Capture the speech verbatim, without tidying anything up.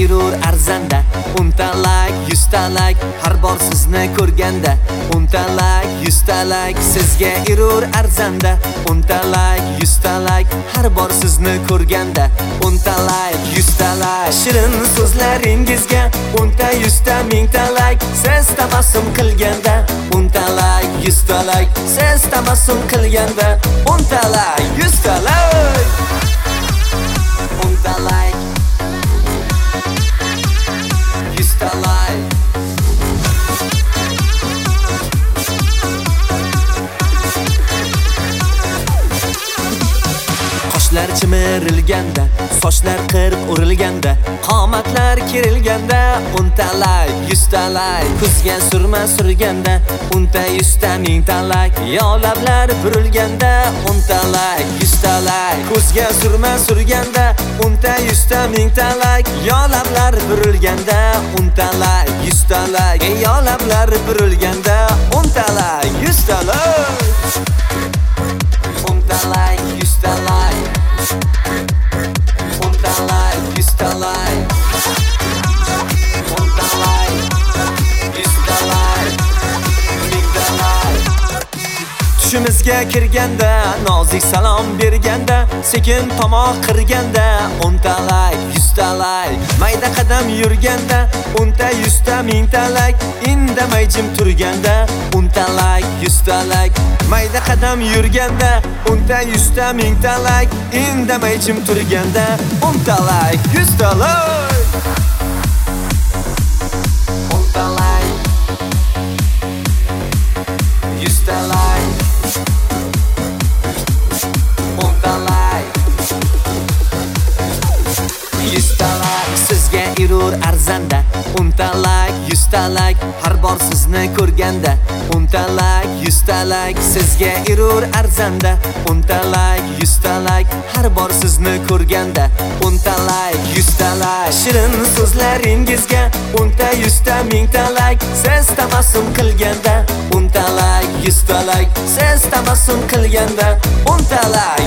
urur arzanda, o'nta like, yuzta like har bor sizni ko'rganda. O'nta like, yuzta like sizga urur arzanda, o'nta like, yuzta like har bor sizni ko'rganda. O'nta like, yuzta like shirin so'zlaringizga, o'nta yuzta mingta like siz tabassum qilganda. O'nta like, yuzta like siz tabassum qilganda. O'nta like, yuzta like, o'nta like, yuzta like. Qoshlar chimirilganda, sochlar qirq urilganda, qomatlar kerilganda. O'nta like, yuzta like ko'zga surma surganda. O'nta yuzta mingta like yo lablar burilganda. O'nta like, yuzta like ko'zga surma surganda. O'nta yuzta mingta like yo lablar burilganda. O'nta like, yuzta like yo lablar burilganda. O'nta like, yuzta like, o'nta like, yuzta like, o'nta like, yuzta like, o'nta like, yuzta like, mingta like. Tushimizga kirganda, nozik salom berganda, sekin tomoq qirganda. O'nta like, yuzta like mayda qadam yurganda. O'nta yuzta mingta like indamay jim turganda. O'nta like, yuzta like mayda qadam yurganda. O'nta yuzta mingta like indamay jim turganda. O'nta like, yuzta like, o'nta like, yuzta like, o'nta like, yuzta like sizga urur arzanda. O'nta like, yuzta like har bor sizni ko'rganda. O'nta like, yuzta like sizga urur arzanda. O'nta like, yuzta like har bor sizni ko'rganda. O'nta like, yuzta like shirin so'zlaringizga, o'nta yuzta mingta like siz tabassum qilganda. O'nta like, yuzta like siz tabassum qilganda. O'nta like,